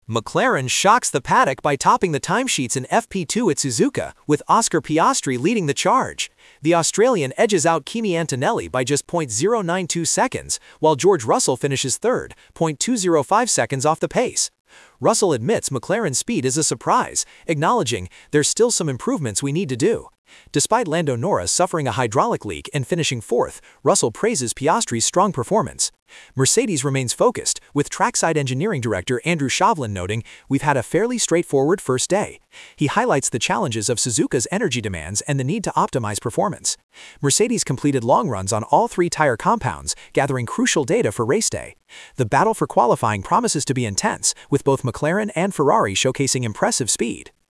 McLaren shocks the paddock by topping the timesheets in FP2 at Suzuka, with Oscar Piastri leading the charge. The Australian edges out Kimi Antonelli by just 0.092 seconds, while George Russell finishes third, 0.205 seconds off the pace. Russell admits McLaren's speed is a surprise, acknowledging there's still some improvements we need to do. Despite Lando Norris suffering a hydraulic leak and finishing fourth, Russell praises Piastri's strong performance. Mercedes remains focused, with trackside engineering director Andrew Shovlin noting, "We've had a fairly straightforward first day." He highlights the challenges of Suzuka's energy demands and the need to optimize performance. Mercedes completed long runs on all three tire compounds, gathering crucial data for race day. The battle for qualifying promises to be intense, with both McLaren and Ferrari showcasing impressive speed.